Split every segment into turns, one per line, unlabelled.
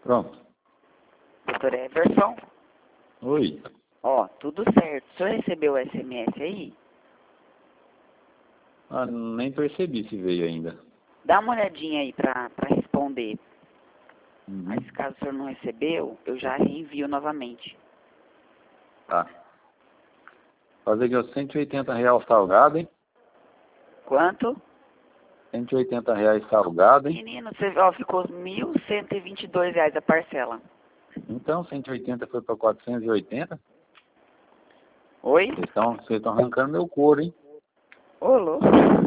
Pronto.
Doutor Everson?
Oi.
Ó, tudo certo. O senhor recebeu o SMS aí?
Ah, nem percebi se veio ainda.
Dá uma olhadinha aí pra responder.
Uhum.
Mas caso o senhor não recebeu, eu já reenvio novamente.
Tá. Fazer aqui, ó, R$180 salgado, hein?
Quanto?
R$180 salgado, hein?
Menino, você, ó, ficou R$1.122 a parcela.
Então, 180 foi para 480.
Oi?
Vocês estão arrancando meu couro, hein?
Ô, louco.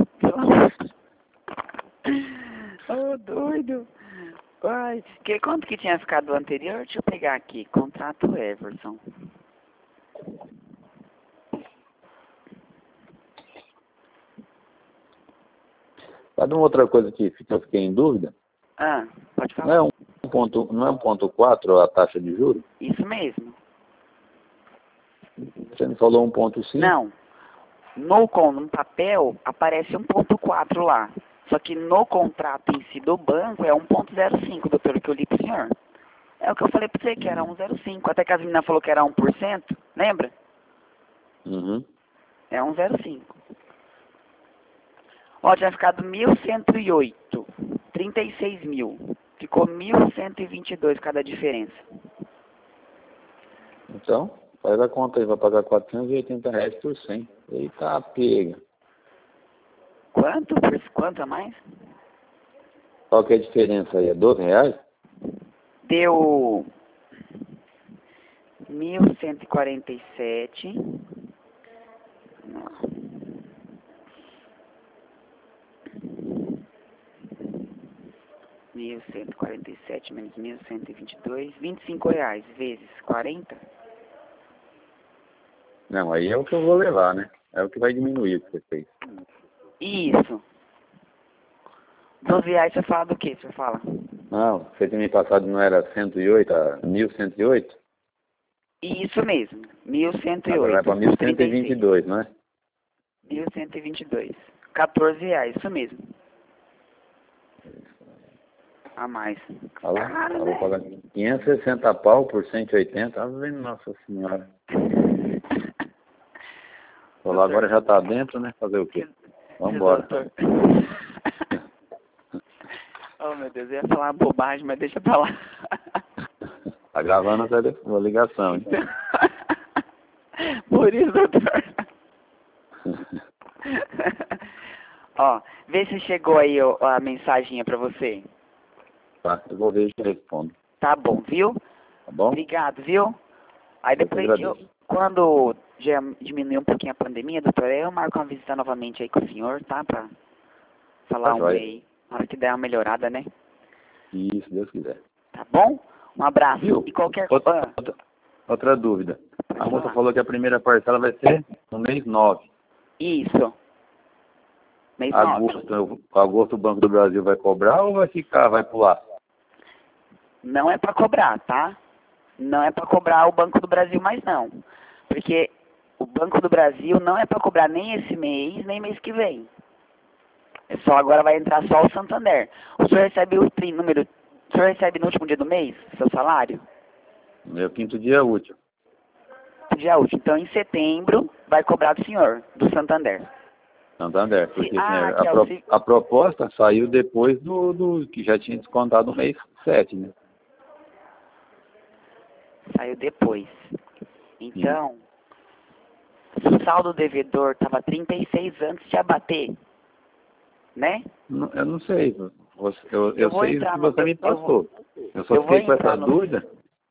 Ô, doido. Ai, quanto que tinha ficado o anterior? Deixa eu pegar aqui. Contrato Everson.
Sabe uma outra coisa que eu fiquei em dúvida?
Ah, pode falar.
Não é 1,4 a taxa de juros?
Isso mesmo.
Você me falou 1,5?
Não. No papel aparece 1.4 lá. Só que no contrato em si do banco é 1.05, doutor, que eu li pro senhor. É o que eu falei pra você, que era 1,05. Até que a menina falou que era 1%, lembra?
Uhum.
É 1,05. Ó, tinha ficado 1.108. 36 mil. Ficou 1.122 cada diferença.
Então, faz a conta aí, vai pagar R$480 por 100. Eita, pega.
Quanto? Quanto a mais?
Qual que é a diferença aí? É R$12?
Deu 1.147. Não. 1.147 menos 1.122, R$25 vezes 40.
Não, aí é o que eu vou levar, né? É o que vai diminuir o que você fez.
Isso. R$12 você fala do que? Você fala?
Não, você tinha me passado, não era 108, a 1.108?
Isso mesmo.
Agora vai
1.108.
para 1.122, não é?
1.122. R$14, isso mesmo. A mais. Caro,
Eu vou
né?
pagar 560 pau por 180. Tá vendo, Nossa Senhora. Tô lá, agora já tá dentro, né? Fazer o quê? Vambora.
Doutor. Oh, meu Deus, eu ia falar uma bobagem, mas deixa pra lá.
Tá gravando a ligação, hein?
Por isso, doutor. Ó, vê se chegou aí a mensaginha pra você.
Tá, eu vou ver e te respondo.
Tá bom, viu?
Tá bom?
Obrigado, viu? Aí depois, quando já diminuir um pouquinho a pandemia, doutor, eu marco uma visita novamente aí com o senhor, tá? Pra falar
Tá joia.
aí. Na hora que der uma melhorada, né?
Isso, Deus quiser.
Tá bom? Um abraço.
Viu?
E qualquer coisa...
Outra dúvida.
Pode
A moça
falar.
falou que a primeira parcela vai ser no mês 9.
Isso. Mês 9.
Agosto o Banco do Brasil vai cobrar ou vai pular?
Não é pra cobrar, tá? Não é pra cobrar o Banco do Brasil mais não. Porque o Banco do Brasil não é pra cobrar nem esse mês, nem mês que vem. É só agora vai entrar só o Santander. O senhor recebe o número... O senhor recebe no último dia do mês, seu salário?
Meu quinto dia útil.
Dia útil. Então, em setembro, vai cobrar do senhor, do Santander.
Santander, porque
que
a proposta saiu depois do que já tinha descontado no mês 7, né?
Saiu depois. Então, se o saldo devedor estava 36 antes de abater, né?
Eu não sei. Eu sei o que você me passou. Eu só
eu vou
fiquei com essa
entrar no-
dúvida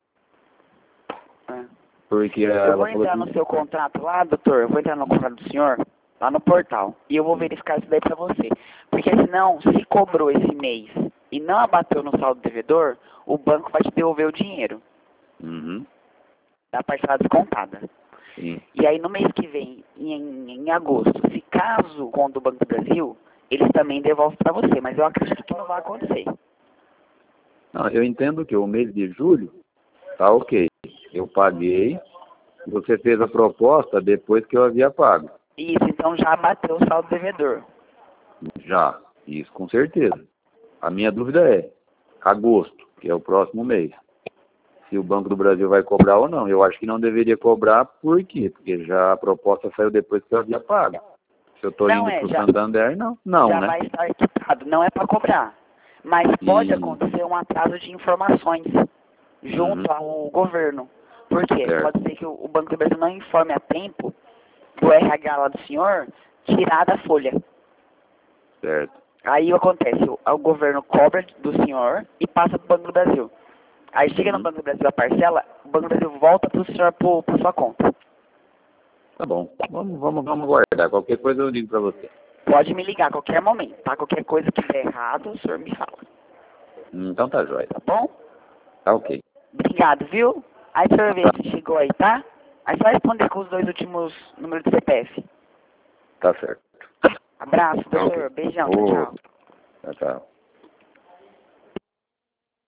porque
Eu
ela
vou
falou
entrar no seu contrato lá, doutor, eu vou entrar no contrato do senhor, lá no portal, e eu vou verificar isso daí pra você. Porque senão, se cobrou esse mês e não abateu no saldo devedor, o banco vai te devolver o dinheiro
Uhum.
da parcela descontada.
Sim.
E aí no mês que vem, em agosto, se caso com o Banco do Brasil, eles também devolvem pra você, mas eu acredito que não vai acontecer.
Não, eu entendo que o mês de julho tá ok. Eu paguei, você fez a proposta depois que eu havia pago.
Isso, então já abateu o saldo devedor.
Já, isso com certeza. A minha dúvida é, agosto, que é o próximo mês. Se o Banco do Brasil vai cobrar ou não. Eu acho que não deveria cobrar, por quê? Porque já a proposta saiu depois que eu havia pago. Se eu estou indo para o Santander, não. Não,
já
né?
vai estar quitado, não é para cobrar. Mas pode acontecer um atraso de informações junto ao governo. Por quê?
Certo.
Pode ser que o Banco do Brasil não informe a tempo do RH lá do senhor tirar da folha.
Certo.
Aí acontece, o governo cobra do senhor e passa para o Banco do Brasil. Aí chega no Banco do Brasil a parcela, o Banco do Brasil volta para o senhor por sua conta.
Tá bom. Vamos guardar. Qualquer coisa eu digo para você.
Pode me ligar a qualquer momento, tá? Qualquer coisa que der errado, o senhor me fala.
Então tá jóia.
Tá bom?
Tá ok.
Obrigado, viu? Aí o senhor vê se chegou aí, tá? Aí só responder com os 2 últimos números do CPF.
Tá certo.
Abraço, doutor.
Okay.
Beijão. Tchau, tchau.
Tchau, tchau.